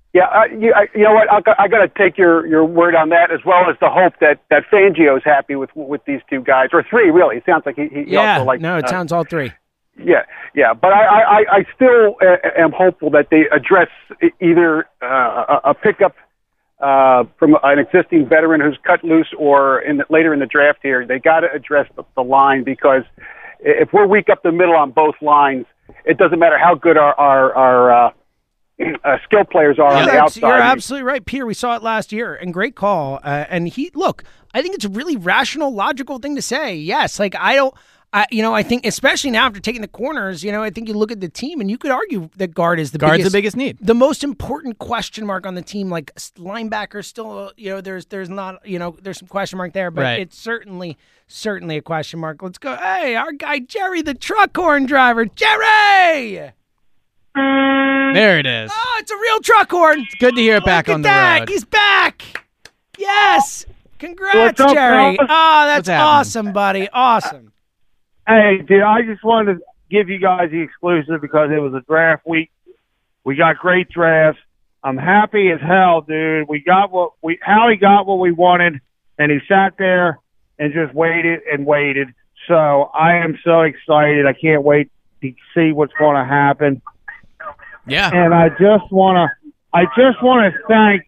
Yeah, uh, you, I, you know what? I, I got to take your, your word on that, as well as the hope that that Fangio is happy with with these two guys, or three really. It sounds like he, he yeah, also likes. no, it uh, sounds all three. Yeah, yeah, but I, I, I still uh, am hopeful that they address either uh, a, a pickup uh, from an existing veteran who's cut loose, or in the, later in the draft here, they got to address the, the line, because if we're weak up the middle on both lines, it doesn't matter how good our our, our uh, uh, skill players are Yeah, on the that's- outside. You're absolutely right, Peter. We saw it last year, and great call. Uh, and he, look, I think it's a really rational, logical thing to say. Yes, like I don't, I, you know, I think especially now after taking the corners, you know, I think you look at the team, and you could argue that guard is the Guard's biggest, the biggest need, the most important question mark on the team. Like linebacker, still, you know, there's there's not, you know, there's some question mark there, but Right. it's certainly certainly a question mark. Let's go. Hey, our guy Jerry, the truck horn driver, Jerry. There it is. Oh, it's a real truck horn. It's good to hear it back Look on at the that. road. He's back. Yes. Congrats, What's up, Jerry. fellas? Oh, that's What's happening? awesome, buddy. Awesome. Hey, dude, I just wanted to give you guys the exclusive because it was a draft week. We got great drafts. I'm happy as hell, dude. We got what we Howie got what we wanted, and he sat there and just waited and waited. So I am so excited. I can't wait to see what's going to happen. Yeah. And I just want to, I just want to thank,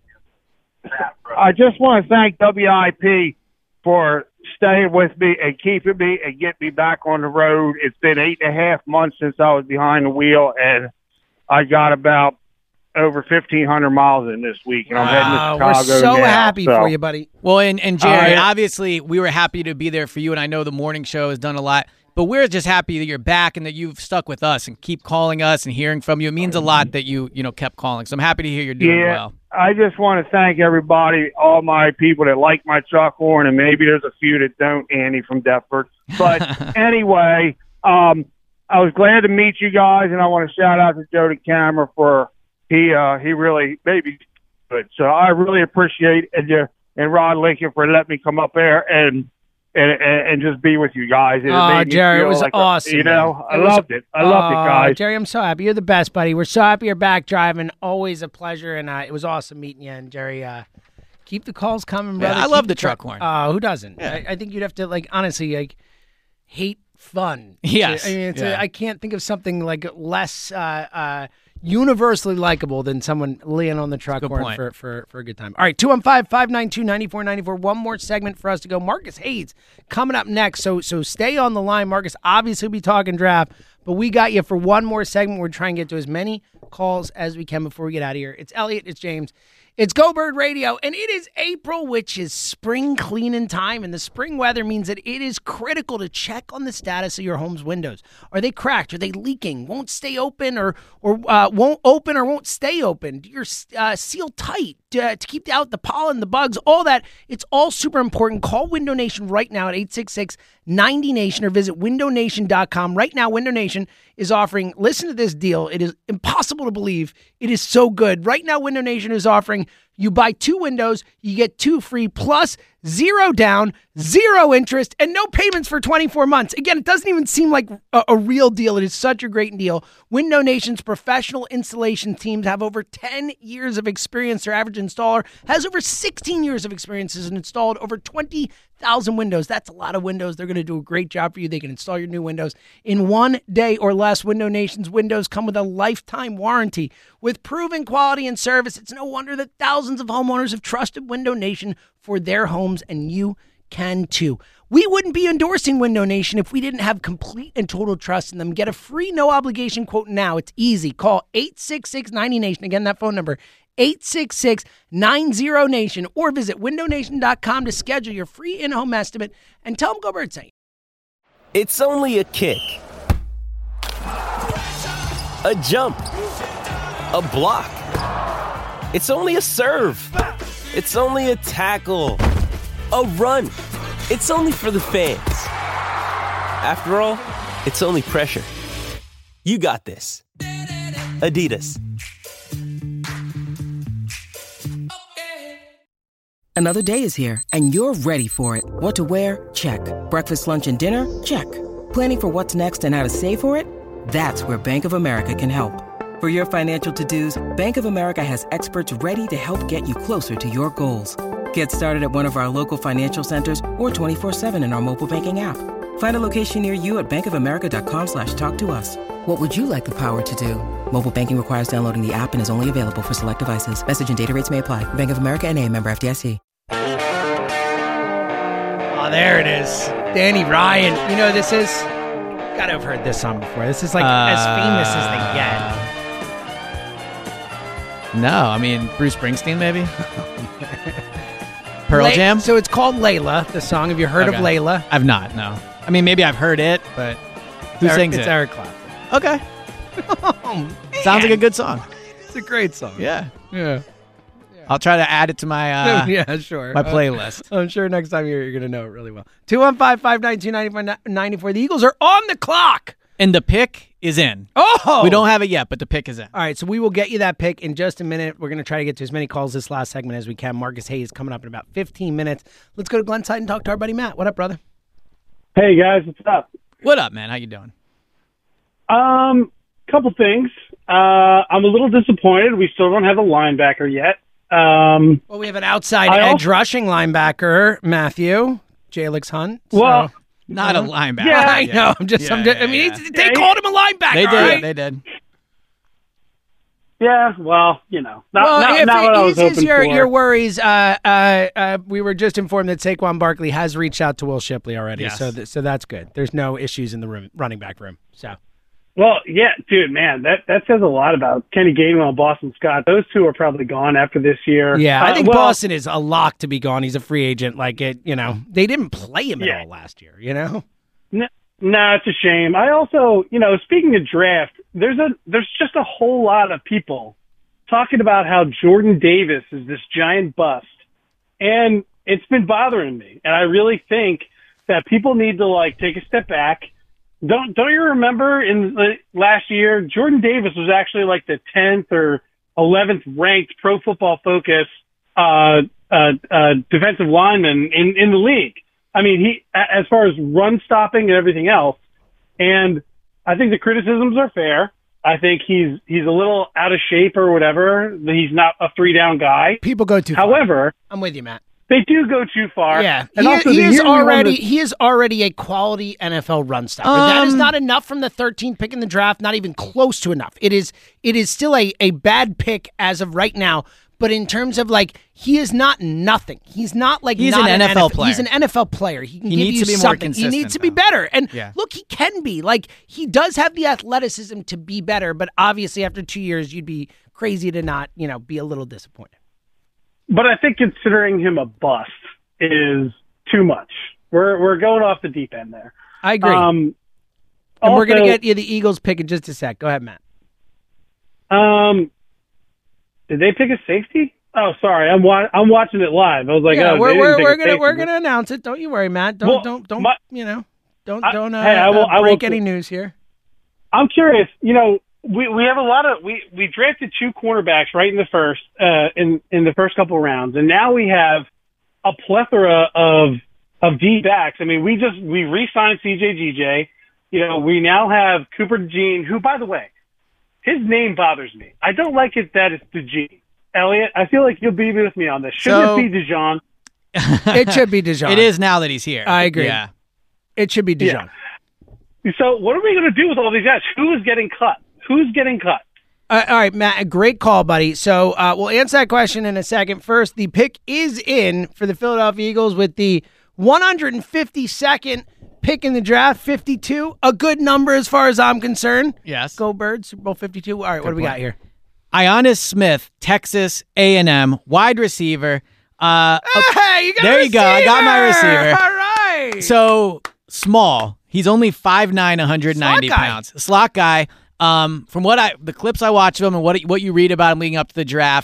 I just want to thank W I P for staying with me and keeping me and getting me back on the road. It's been eight and a half months since I was behind the wheel, and I got about over fifteen hundred miles in this week, and I'm heading to Wow, Chicago we're so now, happy so. for you, buddy. Well, and, and Jerry, Uh, obviously, we were happy to be there for you, and I know the morning show has done a lot, but we're just happy that you're back and that you've stuck with us and keep calling us and hearing from you. It means a lot that you, you know, kept calling, so I'm happy to hear you're doing Yeah, well. I just want to thank everybody, all my people that like my truck horn, and maybe there's a few that don't, Andy from Deptford. But anyway, um, I was glad to meet you guys, and I want to shout out to Jody Cameron for he uh, he really made me good. So I really appreciate and uh, and Rod Lincoln for letting me come up there and and and, and just be with you guys. It Oh, made me Jerry, it feel was like a- awesome. you know, man. I was- loved it. I loved Oh, it, guys. Jerry, I'm so happy. You're the best, buddy. We're so happy you're back driving. Always a pleasure, and uh, it was awesome meeting you. And Jerry, uh, keep the calls coming, Yeah, brother. I Keep love the truck horn. Oh, who doesn't? Yeah. I, I think you'd have to, like, honestly, like, hate fun. Yes. I mean, it's Yeah. a, I can't think of something like less uh, uh, universally likable than someone laying on the truck Good horn point. for, for, for a good time. All right, two one five, five nine two, nine four nine four. One more segment for us to go. Marcus Hayes coming up next. So so stay on the line. Marcus obviously will be talking draft, but we got you for one more segment. We're trying to get to as many calls as we can before we get out of here. It's Elliot. It's James. It's Go Bird Radio, and it is April, which is spring cleaning time, and the spring weather means that it is critical to check on the status of your home's windows. Are they cracked? Are they leaking? Won't stay open, or or uh, won't open, or won't stay open? Do your uh, seal tight uh, to keep out the pollen, the bugs, all that. It's all super important. Call Window Nation right now at eight six six, ninety nation or visit window nation dot com. Right now, Window Nation is offering, listen to this deal. It is impossible to believe. It is so good. Right now, Window Nation is offering, you buy two windows, you get two free, plus zero down, zero interest, and no payments for twenty-four months. Again, it doesn't even seem like a, a real deal. It is such a great deal. Window Nation's professional installation teams have over ten years of experience. Their average installer has over sixteen years of experience and installed over twenty thousand windows. That's a lot of windows. They're going to do a great job for you. They can install your new windows in one day or less. Window Nation's windows come with a lifetime warranty. With proven quality and service, it's no wonder that thousands of homeowners have trusted Window Nation for their homes, and you can too. We wouldn't be endorsing Window Nation if we didn't have complete and total trust in them. Get a free no obligation quote now. It's easy. Call eight six six, ninety nation. Again, that phone number, eight six six, ninety nation, or visit window nation dot com to schedule your free in-home estimate and tell them Go Bird sent you. It's only a kick, a jump, a block. It's only a serve. It's only a tackle, a run. It's only for the fans. After all, it's only pressure. You got this. Adidas. Another day is here, and you're ready for it. What to wear? Check. Breakfast, lunch, and dinner? Check. Planning for what's next and how to save for it? That's where Bank of America can help. For your financial to-dos, Bank of America has experts ready to help get you closer to your goals. Get started at one of our local financial centers or twenty-four seven in our mobile banking app. Find a location near you at bankofamerica.com slash talk to us. What would you like the power to do? Mobile banking requires downloading the app and is only available for select devices. Message and data rates may apply. Bank of America N A, member F D I C. Oh, there it is. Danny Ryan. You know who this is? Gotta have heard this song before. This is like Uh, as famous as they get. No, I mean, Bruce Springsteen, maybe? Pearl Lay- Jam? So it's called Layla, the song. Have you heard Okay. of Layla? I've not, no. I mean, maybe I've heard it, but who Eric- sings it's it? Eric Clapton. Okay. Oh, Sounds like a good song. It's a great song. Yeah. Yeah. I'll try to add it to my uh, yeah, sure. my Uh, playlist. I'm sure next time you're, you're going to know it really well. two one five, five nine two, nine four nine four. The Eagles are on the clock. And the pick is in. Oh! We don't have it yet, but the pick is in. All right, so we will get you that pick in just a minute. We're going to try to get to as many calls this last segment as we can. Marcus Hayes coming up in about fifteen minutes. Let's go to Glenside and talk to our buddy Matt. What up, brother? Hey, guys, what's up? What up, man? How you doing? Um, couple things. Uh, I'm a little disappointed. We still don't have a linebacker yet. Um, Well, we have an outside I edge also- rushing linebacker, Matthew, Jalix Hunt. so- Well, Not a linebacker. Yeah, I Yeah. know. I'm just, Yeah, I'm just yeah, I mean, yeah. it's- they called him a linebacker. They did. all right? They did. yeah, well, you know, not, well, not, if not it what I was eases hoping your, for. your worries, uh, uh, uh, we were just informed that Saquon Barkley has reached out to Will Shipley already, Yes. so th- so that's good. There's no issues in the room, running back room. So Well, yeah, dude, man, that, that says a lot about Kenny Gainwell and Boston Scott. Those two are probably gone after this year. yeah, I Uh, think well, Boston is a lock to be gone. He's a free agent. Like it, you know, they didn't play him Yeah. at all last year. You know, N- nah, it's a shame. I also, you know, speaking of draft, there's a there's just a whole lot of people talking about how Jordan Davis is this giant bust, and it's been bothering me. And I really think that people need to like take a step back. Don't don't you remember in the last year, Jordan Davis was actually like the tenth or eleventh ranked Pro Football Focus uh, uh, uh, defensive lineman in in the league. I mean, he, as far as run stopping and everything else, and I think the criticisms are fair. I think he's he's a little out of shape or whatever. He's not a three down guy. people go too. However, far. I'm with you, Matt. they do go too far. Yeah, and he, also he the is year we won already the- he is already a quality N F L run stopper. that is Um, not enough from the thirteenth pick in the draft. Not even close to enough. It is it is still a a bad pick as of right now. But in terms of like, he is not nothing. He's not like He's not an N F L player. He's an N F L player. He can He give needs you to be more something. He consistent, needs to be better. And Yeah. look, he can be like he does have the athleticism to be better. But obviously, after two years, you'd be crazy to not you know be a little disappointed. But I think considering him a bust is too much. We're we're going off the deep end there. I agree. Um, and we're gonna also- get you the Eagles pick in just a sec. Go ahead, Matt. Um, did they pick a safety? Oh, sorry, I'm wa- I'm watching it live. I was like, yeah, oh, we're they we're, didn't pick we're a gonna safety. we're gonna announce it. Don't you worry, Matt. Don't Well, don't don't my- you know don't I- hey, don't uh, I will- uh, I will- break any news here. I'm curious. You know, we we have a lot of we we drafted two cornerbacks right in the first uh in in the first couple of rounds, and now we have a plethora of of D backs. I mean, we just we re-signed C J G J. You know, we now have Cooper DeJean, who, by the way, his name bothers me. I don't like it that it's DeJean. Elliot, I feel like you'll be with me on this. Shouldn't So- it be DeJean? It should be Dijon. It is now that he's here. I agree. Yeah. It should be Dijon. So what are we going to do with all these guys? Who is getting cut? Who's getting cut? Uh, all right, Matt, a great call, buddy. So uh, we'll answer that question in a second. First, the pick is in for the Philadelphia Eagles with the one hundred fifty-second pick in the draft, fifty-two. A good number as far as I'm concerned. Yes. Go Birds, Super Bowl fifty-two. All right, what do we got here? Ionis Smith, Texas A and M, wide receiver. Uh, Hey, you got there a you go. I got my receiver. receiver. All right. So small. He's only five nine, one hundred ninety Slot guy. pounds. Slot guy. Um, from what I the clips I watch of him and what what you read about him leading up to the draft,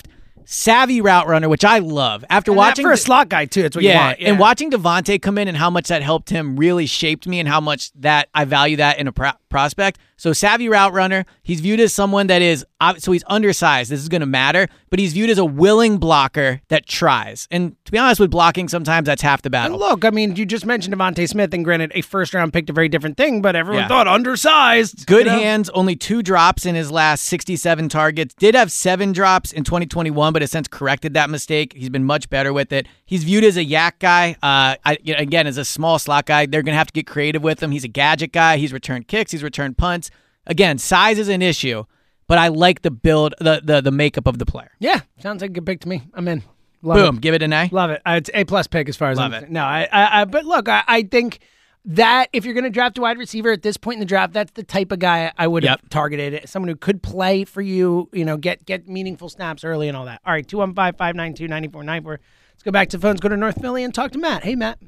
savvy route runner, which I love. After And watching that for a the- slot guy too, it's what yeah, you want. Yeah, and watching Devontae come in and how much that helped him really shaped me, and how much that I value that in a pro- prospect. So savvy route runner, he's viewed as someone that is, so he's undersized. This is going to matter, but he's viewed as a willing blocker that tries. And to be honest with blocking, sometimes that's half the And battle. look, I mean, you just mentioned Devontae Smith, and granted, a first round picked a very different thing, but everyone Yeah. thought undersized. Good you know? hands, only two drops in his last sixty-seven targets. Did have seven drops in twenty twenty-one, but has since corrected that mistake. He's been much better with it. He's viewed as a yak guy. Uh, I, you know, again, as a small slot guy, they're going to have to get creative with him. He's a gadget guy. He's returned kicks. He's returned punts. Again, size is an issue, but I like the build, the the, the makeup of the player. Yeah, sounds like a good pick to me. I'm in. Love Boom, it. give it an A. Love it. Uh, it's A plus pick as far as Love I'm it. No, I, I, I but look, I, I think that if you're going to draft a wide receiver at this point in the draft, that's the type of guy I would have Yep. targeted. Someone who could play for you, you know, get get meaningful snaps early and all that. All right, two one five, five nine two, nine four nine four. Let's go back to the phones, go to North Philly and talk to Matt. Hey, Matt.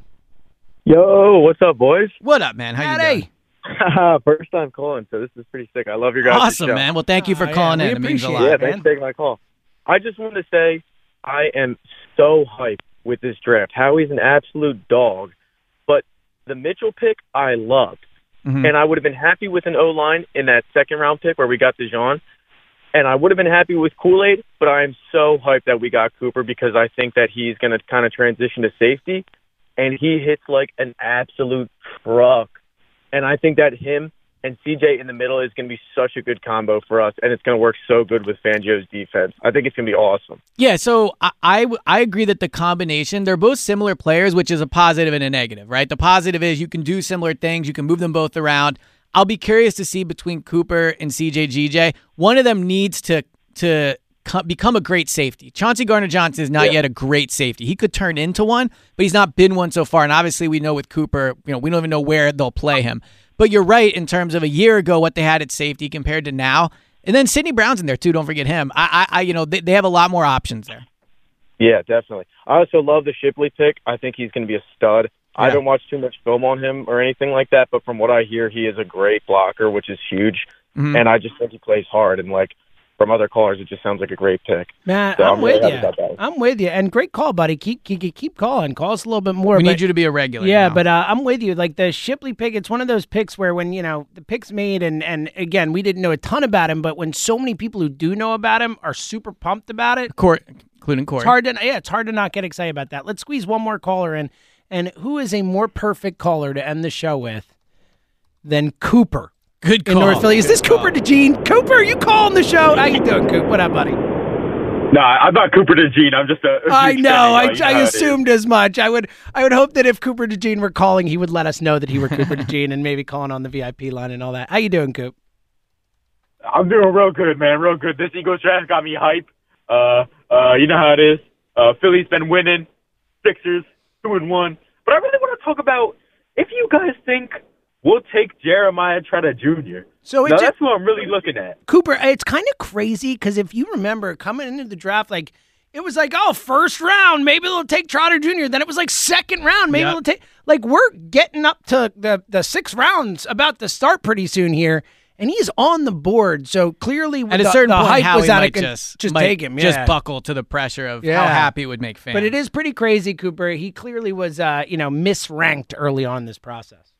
Yo, what's up, boys? What up, man? How you doing? First time calling, so this is pretty sick. I love your guys' Awesome, show. man. Well, thank you for Oh, yeah, calling we in. It means a appreciate lot. Yeah, man. thanks for taking my call. I just wanted to say I am so hyped with this draft. Howie's an absolute dog, but the Mitchell pick I loved, Mhm. and I would have been happy with an O-line in that second round pick where we got DeJean, and I would have been happy with Kool-Aid, but I am so hyped that we got Cooper because I think that he's going to kind of transition to safety, and he hits like an absolute truck. And I think that him and C J in the middle is going to be such a good combo for us, and it's going to work so good with Fangio's defense. I think it's going to be awesome. Yeah, so I, I I agree that the combination, they're both similar players, which is a positive and a negative, right? The positive is you can do similar things. You can move them both around. I'll be curious to see between Cooper and C J G J. One of them needs to to co- become a great safety. Chauncey Gardner-Johnson is not Yeah. yet a great safety. He could turn into one, but he's not been one so far. And obviously we know with Cooper, you know, we don't even know where they'll play him. But you're right in terms of a year ago what they had at safety compared to now. And then Sidney Brown's in there too. Don't forget him. I, I, I you know, they, they have a lot more options there. Yeah, definitely. I also love the Shipley pick. I think he's going to be a stud. I Yeah. haven't watched too much film on him or anything like that, but from what I hear, he is a great blocker, which is huge. Mhm. And I just think he plays hard. And like from other callers, it just sounds like a great pick. Matt, So I'm, I'm really with happy you. about that. I'm with you. And great call, buddy. Keep keep, keep calling. Call us a little bit more. We but- need you to be a regular. Yeah, now. but uh, I'm with you. Like the Shipley pick, it's one of those picks where when, you know, the pick's made and, and again, we didn't know a ton about him, but when so many people who do know about him are super pumped about it, Court, including Corey. it's hard to yeah, it's hard to not get excited about that. Let's squeeze one more caller in. And who is a more perfect caller to end the show with than Cooper? Good in call. North Philly. Is Good this Cooper DeJean? Cooper, you calling the show? How you doing, Coop? What up, buddy? No, I'm not Cooper DeJean. I'm just a. a I huge know. fan, I, you know, you know I how it is. assumed as much. I would I would hope that if Cooper DeJean were calling, he would let us know that he were Cooper DeJean and maybe calling on the V I P line and all that. How you doing, Coop? I'm doing real good, man. Real good. This Eagles draft got me hype. Uh, uh, you know how it is. Uh, Philly's been winning. Sixers two and one. But I really want to talk about if you guys think we'll take Jeremiah Trotter Junior So it now, ju- that's what I'm really looking at. Cooper, it's kind of crazy because if you remember coming into the draft, like it was like, oh, first round, maybe they'll take Trotter Junior Then it was like second round, maybe Yep. they'll take. Like we're getting up to the the six rounds about to start pretty soon here, and he's on the board. So clearly, At the, a certain the point, hype Howie was out might of con- just, just might take him, yeah. just buckle to the pressure of Yeah. how happy it would make fans. But it is pretty crazy, Cooper. He clearly was, uh, you know, misranked early on in this process.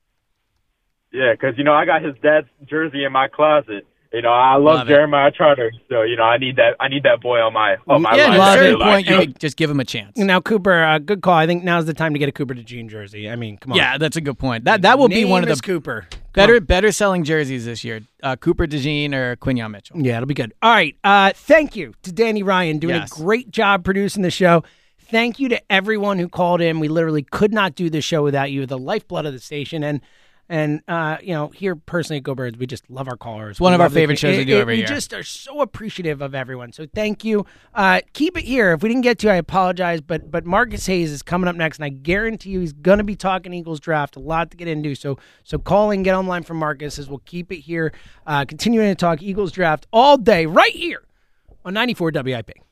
Yeah, because, you know, I got his dad's jersey in my closet. You know, I love, Love it. Jeremiah Trotter. So, you know, I need that I need that boy on my on my yeah, line. at a Very certain like, point, you you know, could just give him a chance. Now, Cooper, uh, good call. I think now's the time to get a Cooper DeJean jersey. I mean, come on. Yeah, that's a good point. That that will be Name one of is the Cooper. Come better on. better selling jerseys this year. Uh, Cooper DeJean or Quinyon Mitchell. Yeah, it'll be good. All right. Uh, thank you to Danny Ryan doing Yes. a great job producing the show. Thank you to everyone who called in. We literally could not do this show without you, the lifeblood of the station. And, and uh, you know, here personally at Go Birds, we just love our callers. One We of our love the- favorite shows we do it- every we year. We just are so appreciative of everyone. So thank you. Uh, keep it here. If we didn't get to you, I apologize. But but Marcus Hayes is coming up next, and I guarantee you he's going to be talking Eagles draft. A lot to get into. So so call and get online from Marcus as we'll keep it here. Uh, continuing to talk Eagles draft all day right here on ninety-four W I P.